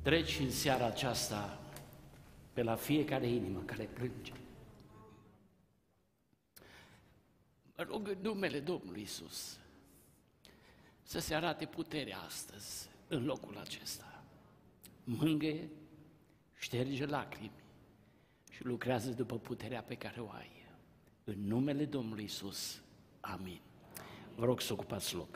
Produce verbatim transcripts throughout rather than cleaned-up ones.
Treci în seara aceasta pe la fiecare inimă care plânge. Mă rog în numele Domnului Iisus să se arate puterea astăzi în locul acesta. Mângâie, șterge lacrimi și lucrează după puterea pe care o ai. În numele Domnului Iisus. Amin. Vă rog să ocupați loc.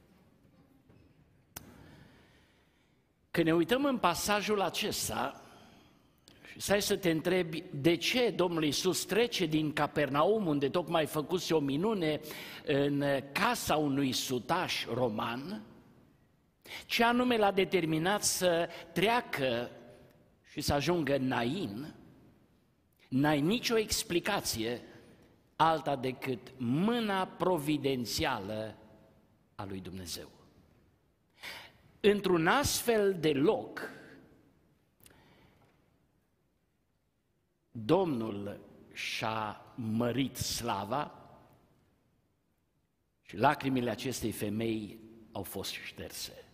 Când ne uităm în pasajul acesta, și stai să te întrebi de ce Domnul Iisus trece din Capernaum, unde tocmai făcuse o minune, în casa unui sutaș roman, ce anume l-a determinat să treacă și să ajungă în Nain, n-ai nicio explicație alta decât mâna providențială a lui Dumnezeu. Într-un astfel de loc, Domnul și-a mărit slava și lacrimile acestei femei au fost șterse.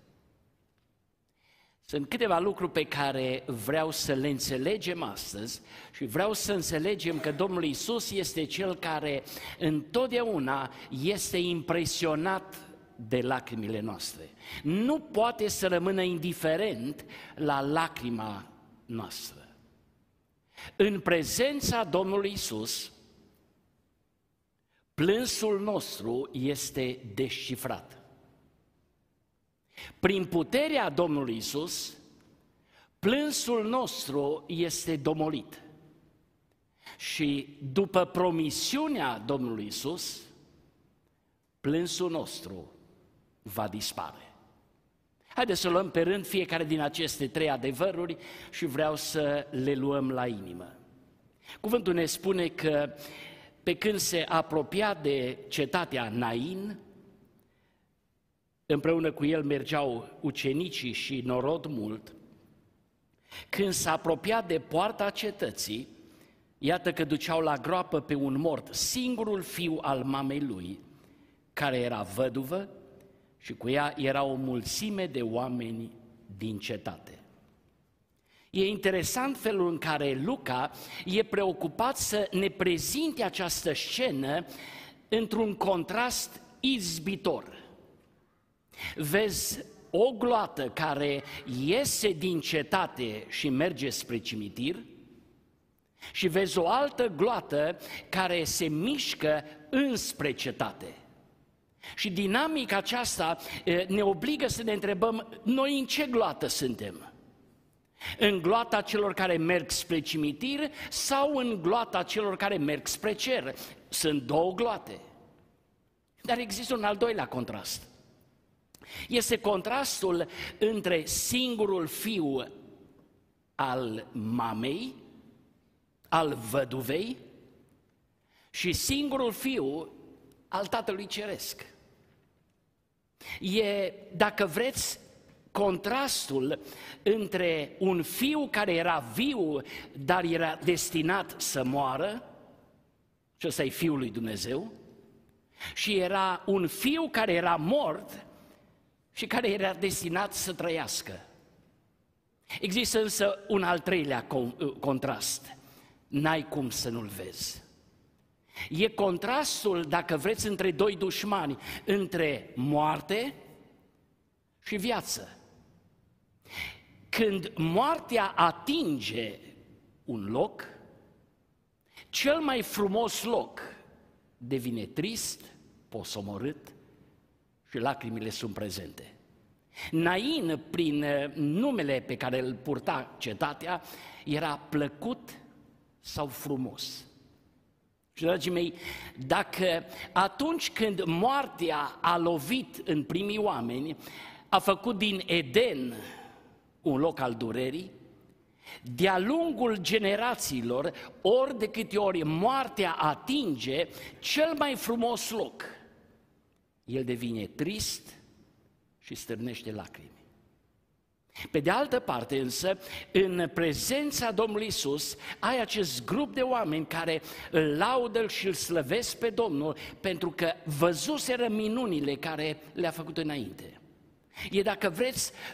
Sunt câteva lucruri pe care vreau să le înțelegem astăzi și vreau să înțelegem că Domnul Iisus este Cel care întotdeauna este impresionat de lacrimile noastre. Nu poate să rămână indiferent la lacrima noastră. În prezența Domnului Iisus, plânsul nostru este descifrat. Prin puterea Domnului Iisus, plânsul nostru este domolit. Și după promisiunea Domnului Iisus, plânsul nostru va dispare. Haideți să luăm pe rând fiecare din aceste trei adevăruri și vreau să le luăm la inimă. Cuvântul ne spune că pe când se apropia de cetatea Nain, împreună cu el mergeau ucenicii și norod mult. Când s-a apropiat de poarta cetății, iată că duceau la groapă pe un mort, singurul fiu al mamei lui, care era văduvă, și cu ea era o mulțime de oameni din cetate. E interesant felul în care Luca e preocupat să ne prezinte această scenă într-un contrast izbitor. Vezi o gloată care iese din cetate și merge spre cimitir și vezi o altă gloată care se mișcă înspre cetate. Și dinamica aceasta ne obligă să ne întrebăm, noi în ce gloată suntem? În gloata celor care merg spre cimitir sau în gloata celor care merg spre cer? Sunt două gloate. Dar există un al doilea contrast. Este contrastul între singurul fiu al mamei, al văduvei, și singurul fiu al Tatălui Ceresc. E, dacă vreți, contrastul între un fiu care era viu, dar era destinat să moară, și ăsta e Fiul lui Dumnezeu, și era un fiu care era mort și care era destinat să trăiască. Există însă un al treilea contrast. N-ai cum să nu-l vezi. E contrastul, dacă vreți, între doi dușmani, între moarte și viață. Când moartea atinge un loc, cel mai frumos loc devine trist, posomorât și lacrimile sunt prezente. Nain, prin numele pe care îl purta cetatea, era plăcut sau frumos. Și, dragii mei, dacă atunci când moartea a lovit în primii oameni, a făcut din Eden un loc al durerii, de-a lungul generațiilor, ori de câte ori moartea atinge cel mai frumos loc, el devine trist și stârnește lacrimi. Pe de altă parte însă, în prezența Domnului Iisus, ai acest grup de oameni care îl laudă și îl slăvesc pe Domnul pentru că văzuseră minunile care le-a făcut înainte. E, dacă vreți,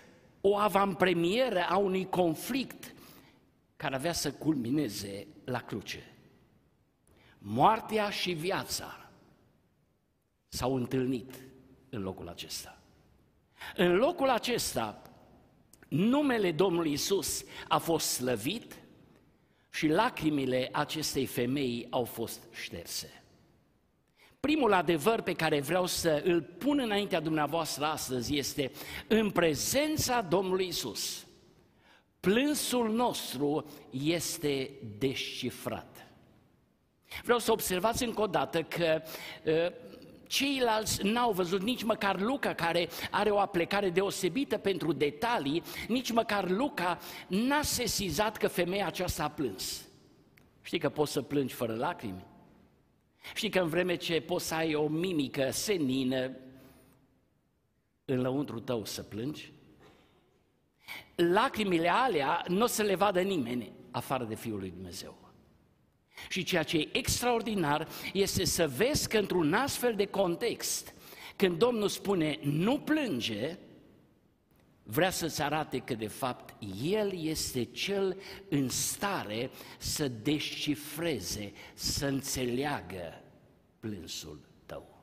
o avantpremieră a unui conflict care avea să culmineze la cruce. Moartea și viața s-au întâlnit în locul acesta. În locul acesta, numele Domnului Iisus a fost slăvit și lacrimile acestei femei au fost șterse. Primul adevăr pe care vreau să îl pun înaintea dumneavoastră astăzi este: în prezența Domnului Iisus, plânsul nostru este descifrat. Vreau să observați încă o dată că uh, ceilalți n-au văzut, nici măcar Luca, care are o aplecare deosebită pentru detalii, nici măcar Luca n-a sesizat că femeia aceasta a plâns. Știi că poți să plângi fără lacrimi? Știi că în vreme ce poți să ai o mimică senină, în lăuntru tău să plângi? Lacrimile alea nu o să le vadă nimeni afară de Fiul lui Dumnezeu. Și ceea ce e extraordinar este să vezi că într-un astfel de context, când Domnul spune nu plânge, vrea să-ți arate că de fapt El este Cel în stare să descifreze, să înțeleagă plânsul tău.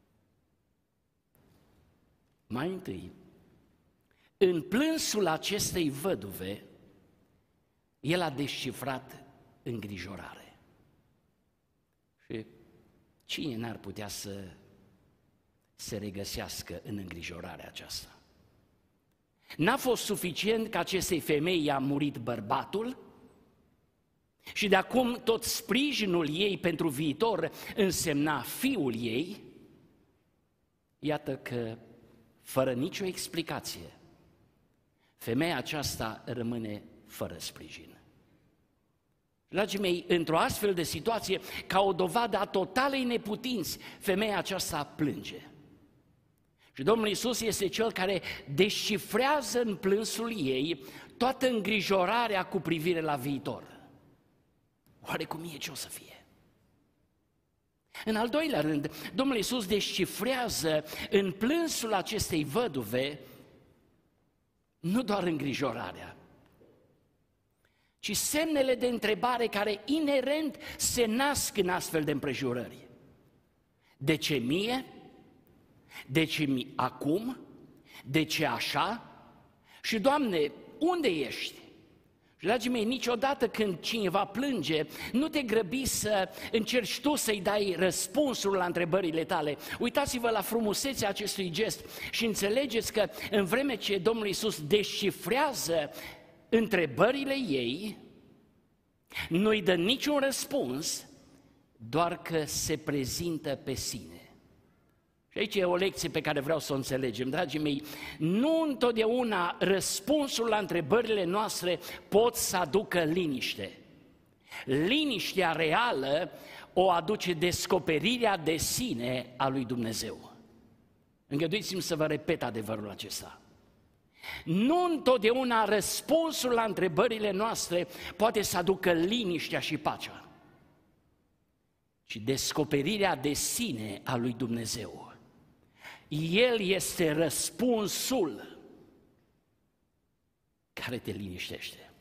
Mai întâi, în plânsul acestei văduve, El a descifrat îngrijorare. Și cine n-ar putea să se regăsească în îngrijorarea aceasta? N-a fost suficient că acestei femei i-a murit bărbatul și de acum tot sprijinul ei pentru viitor însemna fiul ei? Iată că, fără nicio explicație, femeia aceasta rămâne fără sprijin. Dragii mei, într-o astfel de situație, ca o dovadă a totalei neputinți, femeia aceasta plânge. Și Domnul Iisus este Cel care descifrează în plânsul ei toată îngrijorarea cu privire la viitor. Oare cum e, ce o să fie? În al doilea rând, Domnul Iisus descifrează în plânsul acestei văduve nu doar îngrijorarea, ci semnele de întrebare care inerent se nasc în astfel de împrejurări. De ce mie? De ce mi acum? De ce așa? Și, Doamne, unde ești? Și, dragii mei, niciodată când cineva plânge, nu te grăbi să încerci tu să-i dai răspunsul la întrebările tale. Uitați-vă la frumusețea acestui gest și înțelegeți că în vreme ce Domnul Iisus descifrează întrebările ei, nu-i dă niciun răspuns, doar că se prezintă pe sine. Și aici e o lecție pe care vreau să o înțelegem, dragii mei. Nu întotdeauna răspunsul la întrebările noastre pot să aducă liniște. Liniștea reală o aduce descoperirea de sine a lui Dumnezeu. Îngăduiți-mi să vă repet adevărul acesta. Nu întotdeauna răspunsul la întrebările noastre poate să aducă liniștea și pacea, ci descoperirea de sine a lui Dumnezeu. El este răspunsul care te liniștește.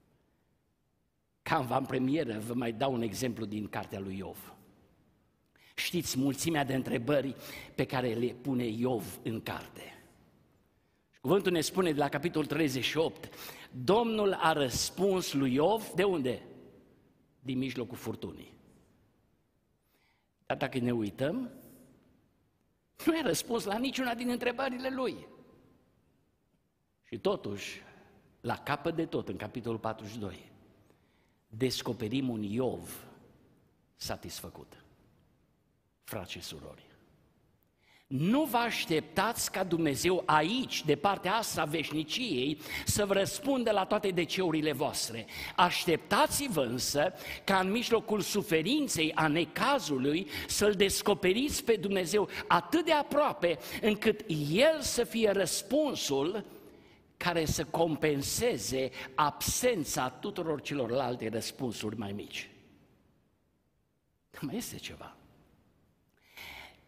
Ca în avantpremieră vă mai dau un exemplu din cartea lui Iov. Știți mulțimea de întrebări pe care le pune Iov în carte. Cuvântul ne spune de la capitolul treizeci și opt, Domnul a răspuns lui Iov, de unde? Din mijlocul furtunii. Dar dacă ne uităm, nu i-a răspuns la niciuna din întrebările lui. Și totuși, la capăt de tot, în capitolul patruzeci și doi, descoperim un Iov satisfăcut. Frați și surori, nu vă așteptați ca Dumnezeu aici, de partea asta a veșniciei, să vă răspundă la toate deceurile voastre. Așteptați-vă însă ca în mijlocul suferinței, a necazului, să-L descoperiți pe Dumnezeu atât de aproape, încât El să fie răspunsul care să compenseze absența tuturor celorlalte răspunsuri mai mici. Mai este ceva.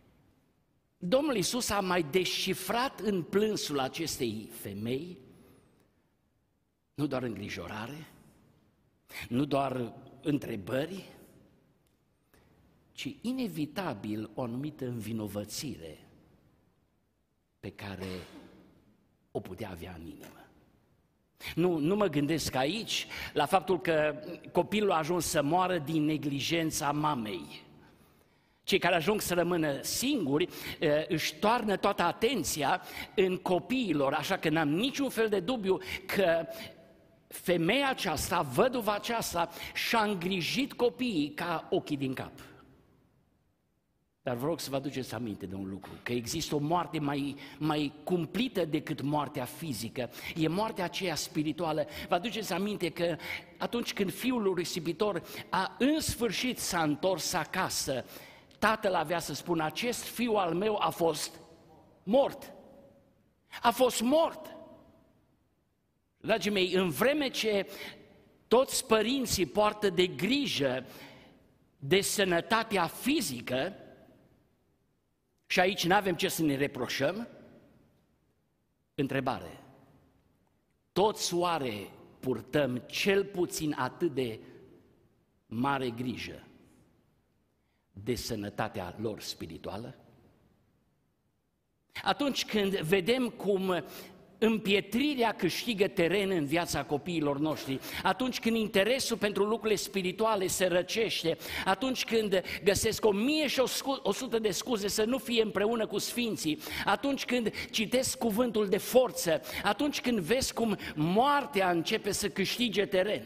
Domnul Iisus a mai descifrat în plânsul acestei femei nu doar îngrijorare, nu doar întrebări, ci inevitabil o anumită învinovățire pe care o putea avea în inimă. Nu, nu mă gândesc aici la faptul că copilul a ajuns să moară din neglijența mamei. Cei care ajung să rămână singuri își toarnă toată atenția în copiilor, așa că n-am niciun fel de dubiu că femeia aceasta, văduva aceasta, și-a îngrijit copiii ca ochii din cap. Dar vă rog să vă aduceți aminte de un lucru, că există o moarte mai, mai cumplită decât moartea fizică, e moartea aceea spirituală. Vă aduceți aminte că atunci când fiul risipitor a în sfârșit s-a întors acasă, tatăl avea să spună: acest fiu al meu a fost mort. A fost mort. Dragii mei, în vreme ce toți părinții poartă de grijă de sănătatea fizică, și aici nu avem ce să ne reproșăm, întrebare: toți oare purtăm cel puțin atât de mare grijă de sănătatea lor spirituală? Atunci când vedem cum împietrirea câștigă teren în viața copiilor noștri, atunci când interesul pentru lucrurile spirituale se răcește, atunci când găsesc o mie și o sută de scuze să nu fie împreună cu sfinții, atunci când citesc cuvântul de forță, atunci când vezi cum moartea începe să câștige teren,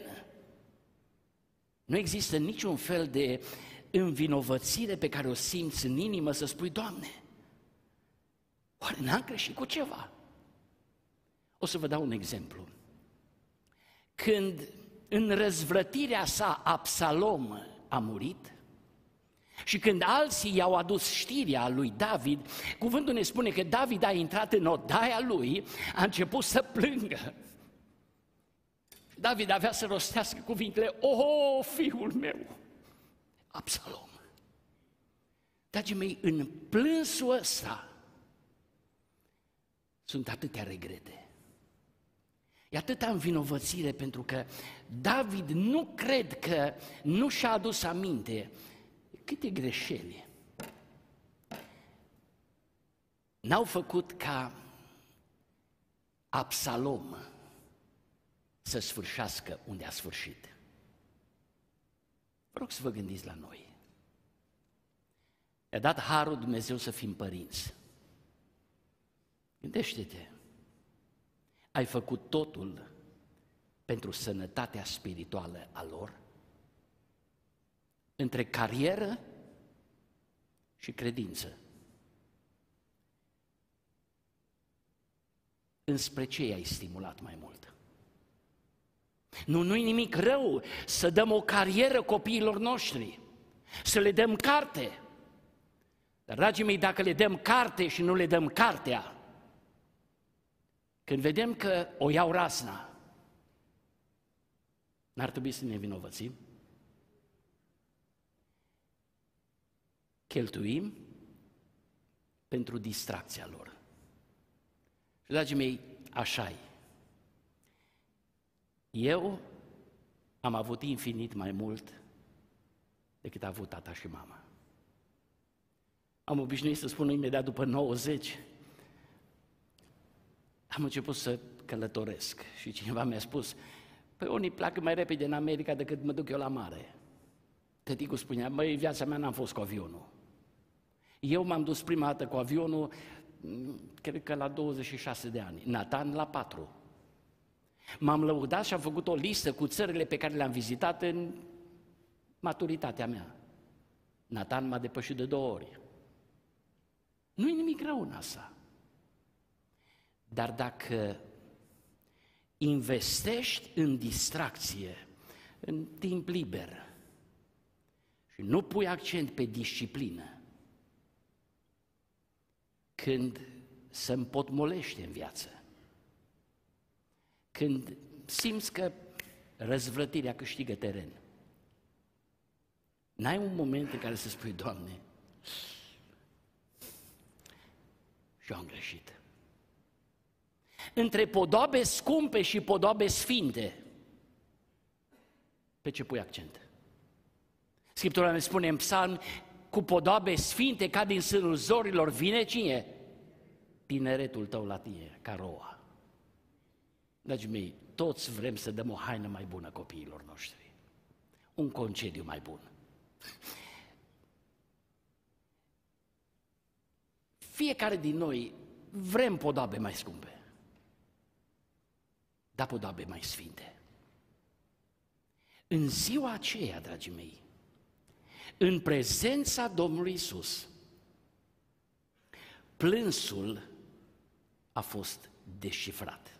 nu există niciun fel de învinovățire pe care o simți în inimă să spui: Doamne, oare n-am greșit cu ceva? O să vă dau un exemplu. Când în răzvrătirea sa Absalom a murit și când alții i-au adus știrea lui David, cuvântul ne spune că David a intrat în odaia lui, a început să plângă. David avea să rostească cuvintele: o, fiul meu, Absalom. Dragii mei, în plânsul ăsta sunt atâtea regrete. E atâta învinovățire, pentru că David nu cred că nu și-a adus aminte câte greșeli n-au făcut ca Absalom să sfârșească unde a sfârșit. Vă rog să vă gândiți la noi. I-a dat harul Dumnezeu să fim părinți. Gândește-te, ai făcut totul pentru sănătatea spirituală a lor? Între carieră și credință, înspre ce i-ai stimulat mai mult? Nu, nu-i nimic rău să dăm o carieră copiilor noștri, să le dăm carte. Dar, dragii mei, dacă le dăm carte și nu le dăm cartea, când vedem că o iau razna, n-ar trebui să ne vinovățim? Cheltuim pentru distracția lor. Și, dragii mei, așa-i. Eu am avut infinit mai mult decât a avut tata și mama. Am obișnuit să spun imediat după nouăzeci, am început să călătoresc și cineva mi-a spus: păi unii pleacă mai repede în America decât mă duc eu la mare. Tăticul spunea: măi, viața mea n-am fost cu avionul. Eu m-am dus prima dată cu avionul, cred că la douăzeci și șase de ani, Nathan la patru. M-am lăudat și am făcut o listă cu țările pe care le-am vizitat în maturitatea mea. Nathan m-a depășit de două ori. Nu-i nimic rău în asta. Dar dacă investești în distracție, în timp liber, și nu pui accent pe disciplină, când se împotmolește în viață, când simți că răzvrătirea câștigă teren, n-ai un moment în care să spui: Doamne, și eu am greșit. între podoabe scumpe și podoabe sfinte, pe ce pui accent? Scriptura ne spune în Psalm, cu podoabe sfinte ca din sânul zorilor vine cine? Tineretul tău la tine, ca roa. Dragii mei, toți vrem să dăm o haină mai bună copiilor noștri, un concediu mai bun. Fiecare din noi vrem podoabe mai scumpe, dar podoabe mai sfinte. În ziua aceea, dragii mei, în prezența Domnului Iisus, plânsul a fost descifrat.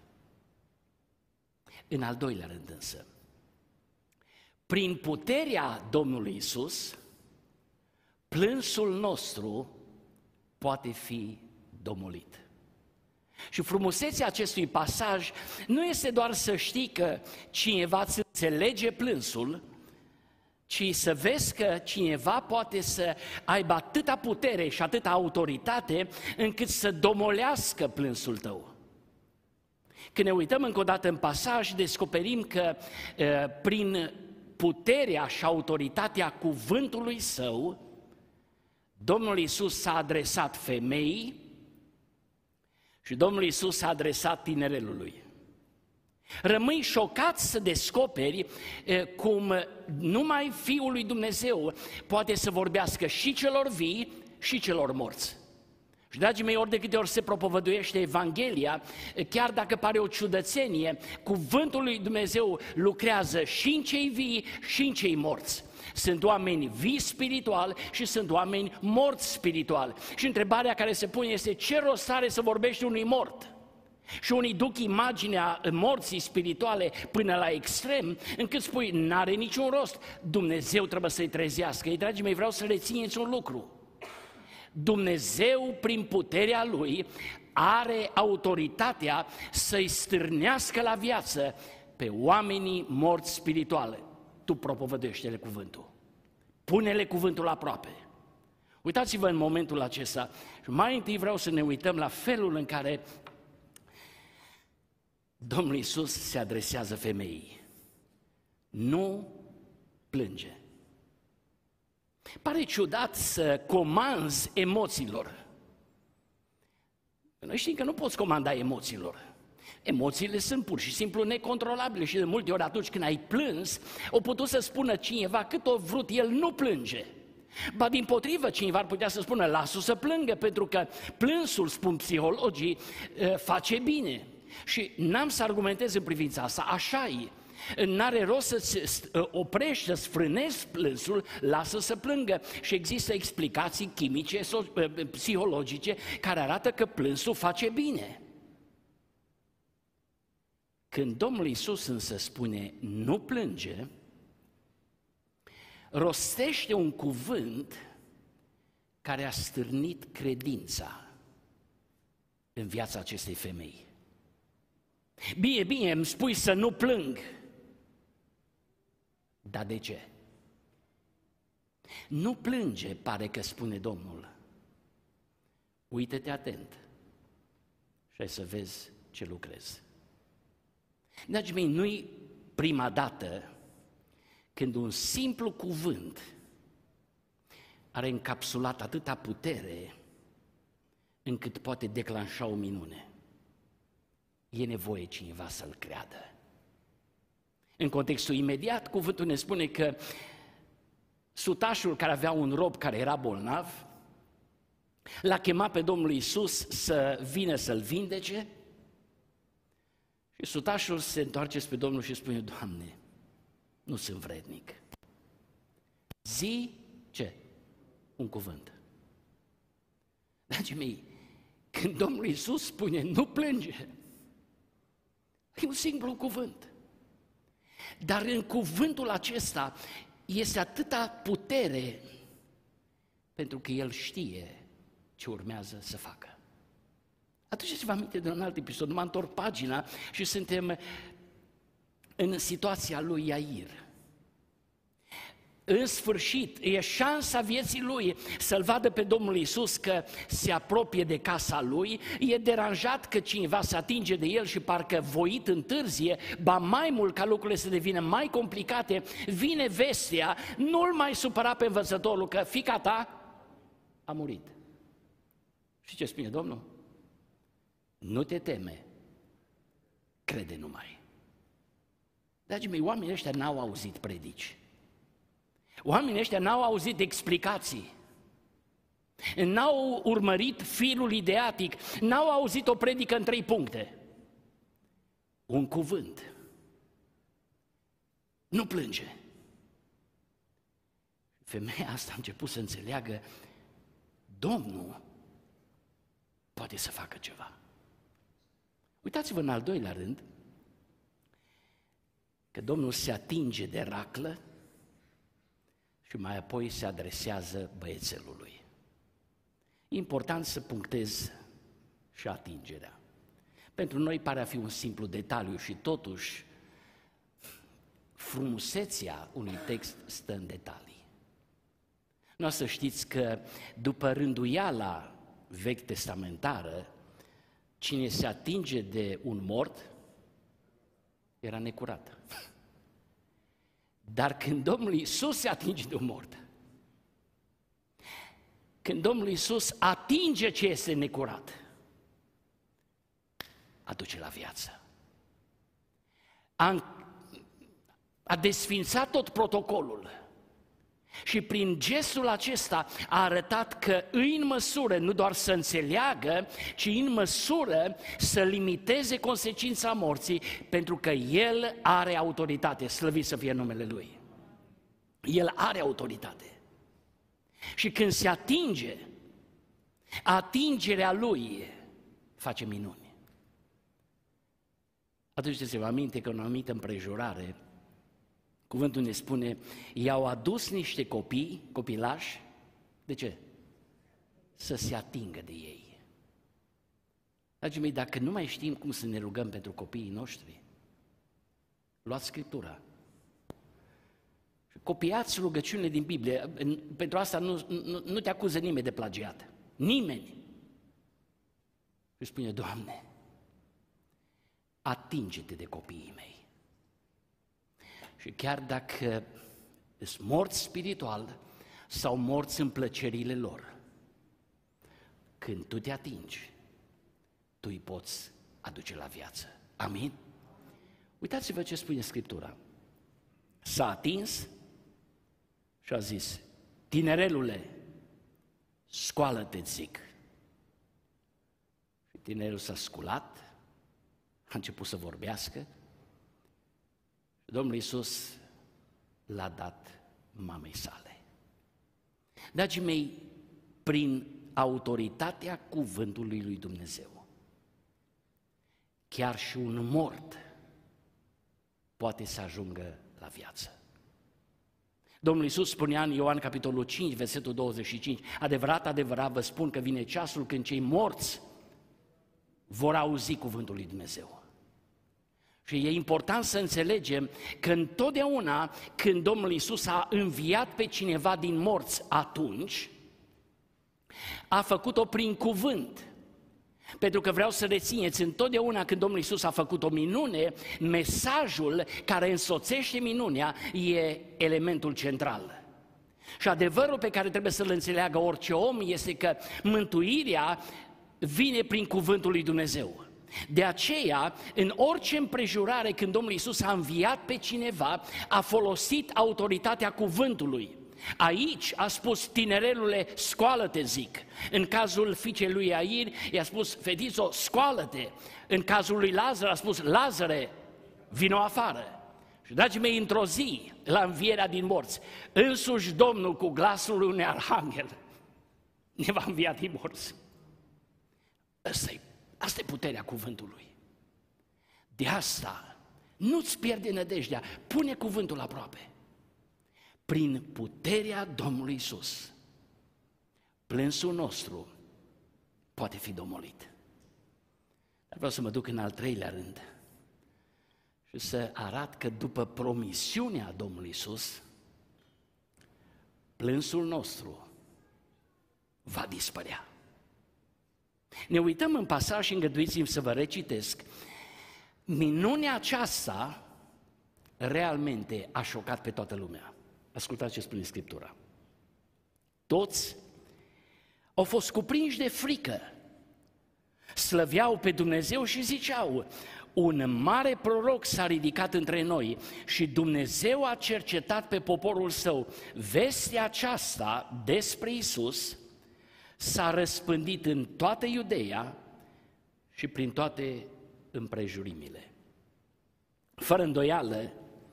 În al doilea rând însă, prin puterea Domnului Iisus, plânsul nostru poate fi domolit. Și frumusețea acestui pasaj nu este doar să știi că cineva îți înțelege plânsul, ci să vezi că cineva poate să aibă atâta putere și atâta autoritate încât să domolească plânsul tău. Când ne uităm încă o dată în pasaj, descoperim că prin puterea și autoritatea cuvântului său, Domnul Iisus s-a adresat femeii și Domnul Iisus s-a adresat tinerelului. Rămâi șocat să descoperi cum numai Fiul lui Dumnezeu poate să vorbească și celor vii și celor morți. Și, dragii mei, ori de câte ori se propovăduiește Evanghelia, chiar dacă pare o ciudățenie, cuvântul lui Dumnezeu lucrează și în cei vii și în cei morți. Sunt oameni vii spiritual și sunt oameni morți spiritual. Și întrebarea care se pune este: ce rost are să vorbești unui mort? Și unii duc imaginea morții spirituale până la extrem, încât spui, n-are niciun rost, Dumnezeu trebuie să-i trezească. Ei, dragii mei, vreau să rețineți un lucru. Dumnezeu, prin puterea Lui, are autoritatea să-i stârnească la viață pe oamenii morți spirituale. Tu propovădește-le cuvântul. Pune-le cuvântul aproape. Uitați-vă în momentul acesta. Și mai întâi vreau să ne uităm la felul în care Domnul Iisus se adresează femeii. Nu plânge. Pare ciudat să comanzi emoțiilor. Noi știm că nu poți comanda emoțiilor. Emoțiile sunt pur și simplu necontrolabile și de multe ori atunci când ai plâns, o putut să spună cineva cât o vrut, el nu plânge. Ba dimpotrivă, cineva ar putea să spună, lasă-o să plângă, pentru că plânsul, spun psihologii, face bine. Și n-am să argumentez în privința asta, așa e. N-are rost să-ți oprești, să-ți frânezi plânsul, lasă să plângă. Și există explicații chimice, psihologice, care arată că plânsul face bine. Când Domnul Iisus însă spune, nu plânge, rostește un cuvânt care a stârnit credința în viața acestei femei. Bine, bine, îmi spui să nu plâng. Dar de ce? Nu plânge, pare că spune Domnul. Uită-te atent și ai să vezi ce lucrezi. Dragii mei, nu-i prima dată când un simplu cuvânt are încapsulat atâta putere încât poate declanșa o minune. E nevoie cineva să-l creadă. În contextul imediat, cuvântul ne spune că sutașul care avea un rob care era bolnav l-a chemat pe Domnul Iisus să vină să-l vindece și sutașul se întoarce spre Domnul și spune, Doamne, nu sunt vrednic. Zi ce? Un cuvânt. Dragii mei, când Domnul Iisus spune nu plânge, e un simplu cuvânt. Dar în cuvântul acesta este atâta putere pentru că El știe ce urmează să facă. Aduceți-vă aminte de un alt episod, mă întorc pagina și suntem în situația lui Iair. în sfârșit, e șansa vieții lui să-L vadă pe Domnul Iisus că se apropie de casa lui, e deranjat că cineva se atinge de el și parcă voit întârzie, ba mai mult ca lucrurile să devină mai complicate, vine vestea, nu-l mai supăra pe învățătorul că fiica ta a murit. Și ce spune Domnul? Nu te teme, crede numai. Dragii mei, oamenii ăștia n-au auzit predici. Oamenii ăștia n-au auzit explicații, n-au urmărit firul ideatic, n-au auzit o predică în trei puncte. Un cuvânt. Nu plânge. Femeia asta a început să înțeleagă, Domnul poate să facă ceva. Uitați-vă în al doilea rând, că Domnul se atinge de raclă și mai apoi se adresează băiețelului. E important să punctez și atingerea. Pentru noi pare a fi un simplu detaliu și totuși frumusețea unui text stă în detalii. Nu o să știți că după rânduiala vechi testamentară, cine se atinge de un mort era necurat. Dar când Domnul Iisus se atinge de un mort, când Domnul Iisus atinge ce este necurat, aduce la viață. A, a desfințat tot protocolul și prin gestul acesta a arătat că îi în măsură nu doar să înțeleagă, ci în măsură să limiteze consecința morții, pentru că El are autoritate, slăvit să fie numele Lui. El are autoritate. Și când se atinge, atingerea Lui face minuni. Aduceți-vă aminte că în o anumită împrejurare, cuvântul ne spune, i-au adus niște copii, copilași, de ce? Să se atingă de ei. Dragii mei, dacă nu mai știm cum să ne rugăm pentru copiii noștri, luați Scriptura. Copiați rugăciunile din Biblie, pentru asta nu, nu, nu te acuză nimeni de plagiat. Nimeni. Și spune, Doamne, atinge-te de copiii mei. Și chiar dacă sunt morți spiritual sau morți în plăcerile lor, când tu te atingi, tu îi poți aduce la viață. Amin? Uitați-vă ce spune Scriptura. S-a atins și a zis, tinerelule, scoală-te, zic. Și tinerul s-a sculat, a început să vorbească. Domnul Iisus l-a dat mamei sale. Dragii mei, prin autoritatea cuvântului lui Dumnezeu, chiar și un mort poate să ajungă la viață. Domnul Iisus spunea în Ioan capitolul cinci, versetul douăzeci și cinci, adevărat, adevărat vă spun că vine ceasul când cei morți vor auzi cuvântul lui Dumnezeu. Și e important să înțelegem că întotdeauna când Domnul Iisus a înviat pe cineva din morți atunci, a făcut-o prin cuvânt. Pentru că vreau să rețineți, întotdeauna când Domnul Iisus a făcut o minune, mesajul care însoțește minunea e elementul central. Și adevărul pe care trebuie să-l înțeleagă orice om este că mântuirea vine prin cuvântul lui Dumnezeu. De aceea, în orice împrejurare când Domnul Iisus a înviat pe cineva, a folosit autoritatea cuvântului. Aici a spus, tinerelule, scoală-te, zic. În cazul fiicei lui Iair, i-a spus, fetițo, scoală-te. În cazul lui Lazar a spus, Lazare, vino afară. Și, dragii mei, într-o zi, la învierea din morți, însuși Domnul cu glasul unui arhanghel ne va învia din morți. Asta e, asta e puterea cuvântului. De asta, nu-ți pierde nădejdea, pune cuvântul aproape. Prin puterea Domnului Iisus, plânsul nostru poate fi domolit. Dar vreau să mă duc în al treilea rând și să arăt că după promisiunea Domnului Iisus, plânsul nostru va dispărea. Ne uităm în pasaj și îngăduiți-mi să vă recitesc. Minunea aceasta realmente a șocat pe toată lumea. Ascultați ce spune Scriptura. Toți au fost cuprinși de frică, slăveau pe Dumnezeu și ziceau: un mare proroc s-a ridicat între noi și Dumnezeu a cercetat pe poporul său. Vestea aceasta despre Iisus s-a răspândit în toată Iudeea și prin toate împrejurimile. Fără îndoială,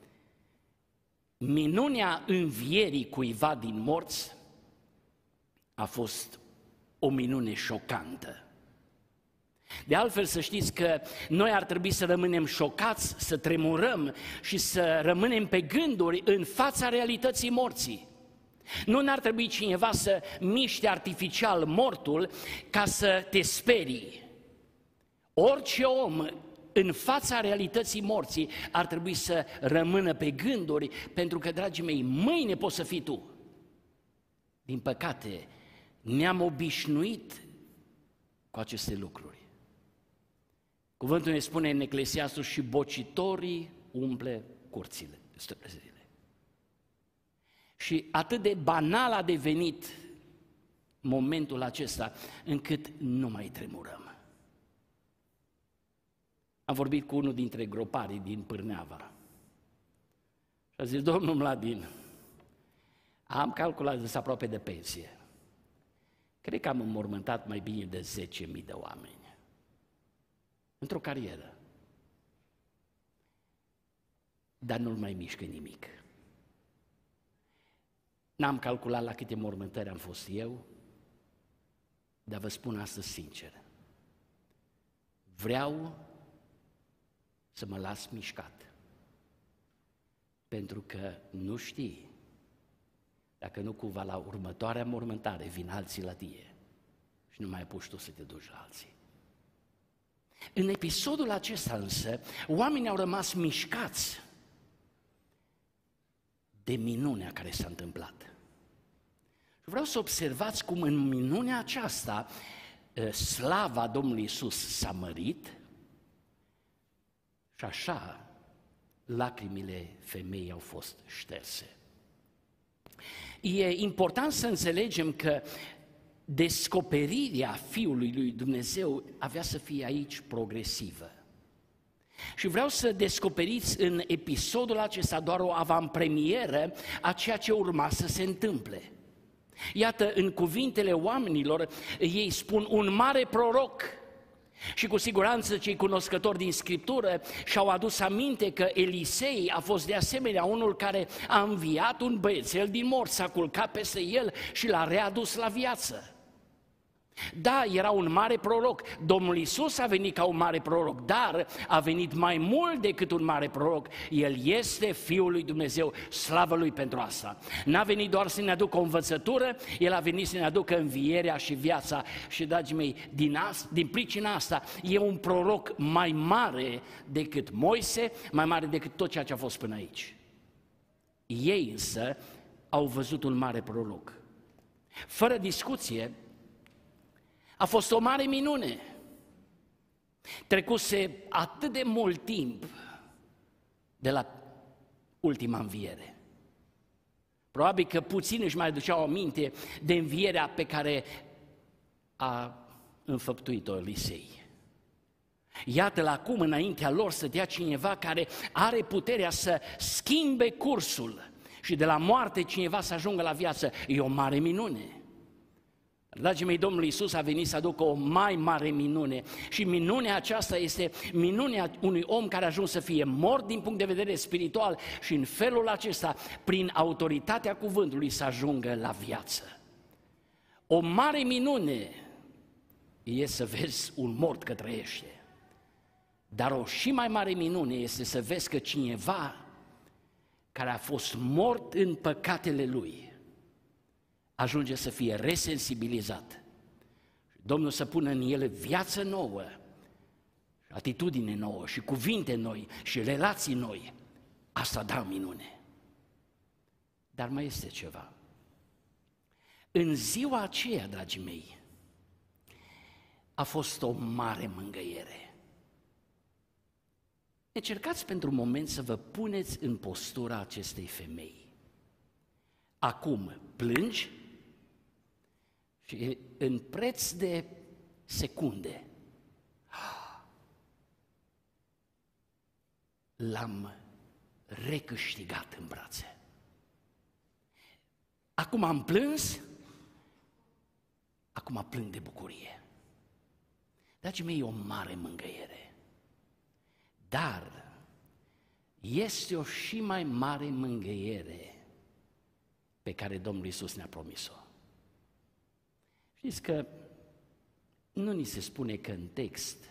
minunea învierii cuiva din morți a fost o minune șocantă. De altfel, să știți că noi ar trebui să rămânem șocați, să tremurăm și să rămânem pe gânduri în fața realității morții. Nu n-ar trebui cineva să miște artificial mortul ca să te sperii. Orice om în fața realității morții ar trebui să rămână pe gânduri, pentru că, dragii mei, mâine poți să fii tu. Din păcate, ne-am obișnuit cu aceste lucruri. Cuvântul ne spune în Eclesiastul: și bocitorii umple curțile, străzile. Și atât de banal a devenit momentul acesta, încât nu mai tremurăm. Am vorbit cu unul dintre groparii din Pârneava și a zis: domnul Mladin, am calculat de aproape de pensie. Cred că am înmormântat mai bine de zece mii de oameni într-o carieră, dar nu-l mai mișcă nimic. N-am calculat la câte mormântări am fost eu, dar vă spun astăzi sincer, vreau să mă las mișcat, pentru că nu știi dacă nu cumva la următoarea mormântare vin alții la tine și nu mai apuci tu să te duci la alții. În episodul acesta însă, oamenii au rămas mișcați de minunea care s-a întâmplat. Vreau să observați cum în minunea aceasta slava Domnului Iisus s-a mărit și așa lacrimile femeii au fost șterse. E important să înțelegem că descoperirea Fiului lui Dumnezeu avea să fie aici progresivă. Și vreau să descoperiți în episodul acesta doar o avantpremieră a ceea ce urma să se întâmple. Iată, în cuvintele oamenilor, ei spun un mare proroc. Și cu siguranță cei cunoscători din Scriptură și-au adus aminte că Elisei a fost de asemenea unul care a înviat un băiețel din morți, s-a culcat peste el și l-a readus la viață. Da, era un mare proroc, Domnul Iisus a venit ca un mare proroc, dar a venit mai mult decât un mare proroc. El este Fiul lui Dumnezeu, slavă Lui pentru asta. N-a venit doar să ne aducă o învățătură, El a venit să ne aducă învierea și viața. Și, dragii mei, din, asta, din pricina asta, e un proroc mai mare decât Moise, mai mare decât tot ceea ce a fost până aici. Ei însă au văzut un mare proroc. Fără discuție, a fost o mare minune. Trecuse atât de mult timp de la ultima înviere. Probabil că puțini își mai duceau aminte de învierea pe care a înfăptuit-o Elisei. Iată-l acum înaintea lor stătea cineva care are puterea să schimbe cursul și de la moarte cineva să ajungă la viață. E o mare minune. Dragii mei, Domnul Iisus a venit să aducă o mai mare minune și minunea aceasta este minunea unui om care a ajuns să fie mort din punct de vedere spiritual și în felul acesta, prin autoritatea cuvântului, să ajungă la viață. O mare minune e să vezi un mort că trăiește, dar o și mai mare minune este să vezi că cineva care a fost mort în păcatele lui ajunge să fie resensibilizat. Domnul să pună în ele viață nouă, atitudine nouă și cuvinte noi și relații noi. Asta da minune. Dar mai este ceva. În ziua aceea, dragii mei, a fost o mare mângâiere. Încercați pentru un moment să vă puneți în postura acestei femei. Acum plângi și în preț de secunde l-am recâștigat în brațe. Acum am plâns, acum plâng de bucurie. Dragii mei, e o mare mângâiere. Dar este o și mai mare mângâiere pe care Domnul Iisus ne-a promis-o. Știți că nu ni se spune că în text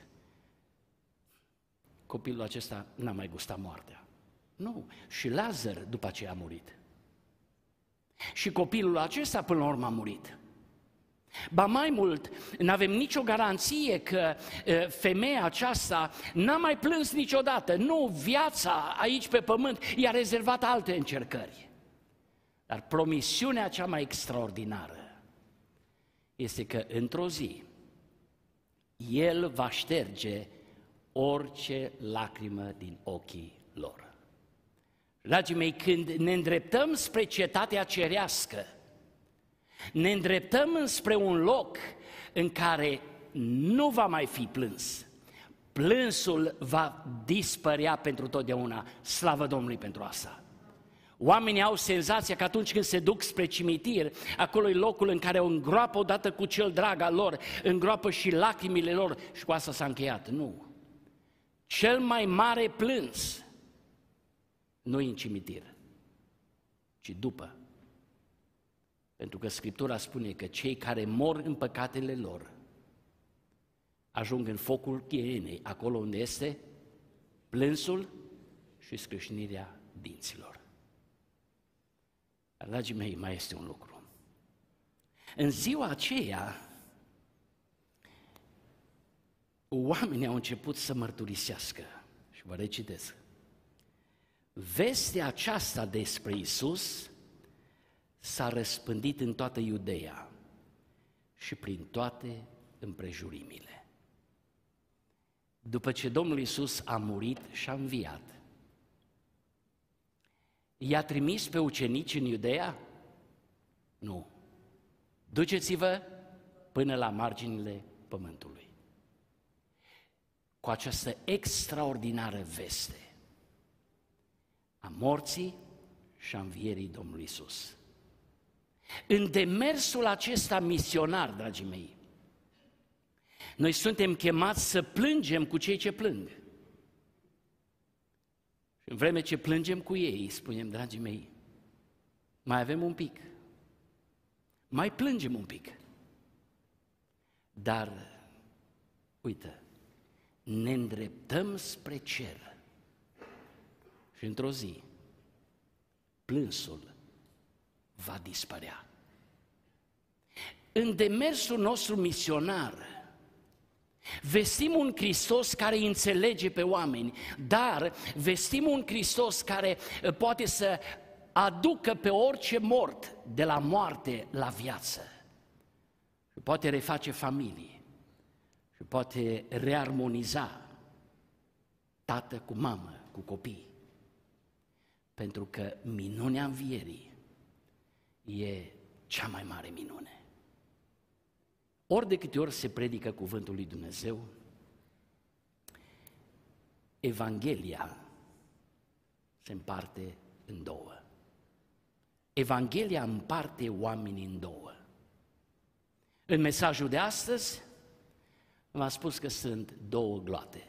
copilul acesta n-a mai gustat moartea. Nu, și Lazar după aceea a murit. Și copilul acesta până la urmă a murit. Ba mai mult, nu avem nicio garanție că e, femeia aceasta n-a mai plâns niciodată. Nu, viața aici pe pământ i-a rezervat alte încercări. Dar promisiunea cea mai extraordinară este că într-o zi El va șterge orice lacrimă din ochii lor. Dragii mei, când ne îndreptăm spre cetatea cerească, ne îndreptăm spre un loc în care nu va mai fi plâns. Plânsul va dispărea pentru totdeauna. Slavă Domnului pentru asta! Oamenii au senzația că atunci când se duc spre cimitir, acolo e locul în care o îngroapă odată cu cel drag al lor, îngroapă și lacrimile lor și cu asta s-a încheiat. Nu! Cel mai mare plâns nu e în cimitir, ci după. Pentru că Scriptura spune că cei care mor în păcatele lor ajung în focul chienei, acolo unde este plânsul și scrâșnirea dinților. Dar, dragii mei, mai este un lucru. În ziua aceea, oamenii au început să mărturisească. Și vă recitesc. Vestea aceasta despre Iisus s-a răspândit în toată Iudeea și prin toate împrejurimile. După ce Domnul Iisus a murit și a înviat, i-a trimis pe ucenici în Iudeea? Nu. Duceți-vă până la marginile pământului. Cu această extraordinară veste a morții și a învierii Domnului Iisus. În demersul acesta misionar, dragii mei, noi suntem chemați să plângem cu cei ce plâng. Și în vreme ce plângem cu ei, spunem, dragii mei, mai avem un pic, mai plângem un pic. Dar, uite, ne îndreptăm spre cer și într-o zi plânsul va dispărea. În demersul nostru misionar vestim un Hristos care îi înțelege pe oameni, dar vestim un Hristos care poate să aducă pe orice mort de la moarte la viață. Și poate reface familii și poate rearmoniza tată cu mamă, cu copii. Pentru că minunea învierii e cea mai mare minune. Ori de câte ori se predică cuvântul lui Dumnezeu, Evanghelia se împarte în două. Evanghelia împarte oamenii în două. În mesajul de astăzi v-am spus că sunt două gloate.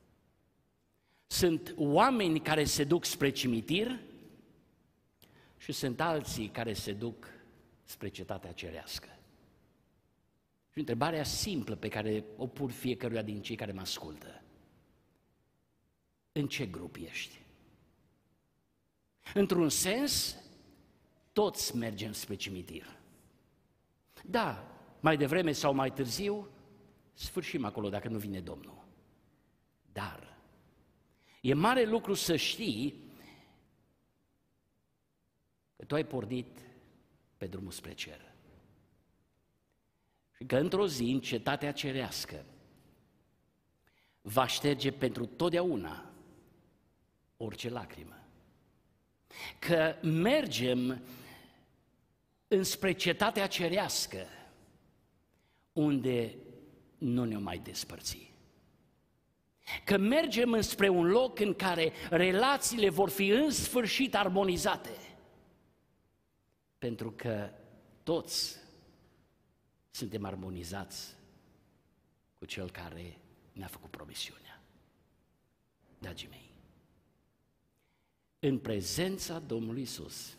Sunt oameni care se duc spre cimitir și sunt alții care se duc spre cetatea cerească. Și întrebarea simplă pe care o pun fiecăruia din cei care mă ascultă. În ce grup ești? Într-un sens, toți mergem spre cimitir. Da, mai devreme sau mai târziu, sfârșim acolo dacă nu vine Domnul. Dar e mare lucru să știi că tu ai pornit pe drumul spre cer. Și că într-o zi, în cetatea cerească, va șterge pentru totdeauna orice lacrimă. Că mergem înspre cetatea cerească, unde nu ne mai despărți. Că mergem înspre un loc în care relațiile vor fi în sfârșit armonizate. Pentru că toți suntem armonizați cu Cel care ne-a făcut promisiunea. Dragii mei, în prezența Domnului Iisus,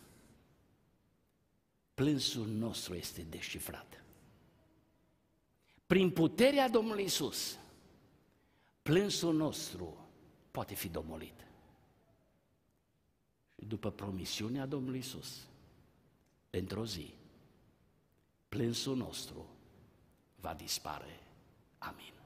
plânsul nostru este descifrat. Prin puterea Domnului Iisus, plânsul nostru poate fi domolit. Și după promisiunea Domnului Iisus, într-o zi, plânsul nostru va dispare. Amin.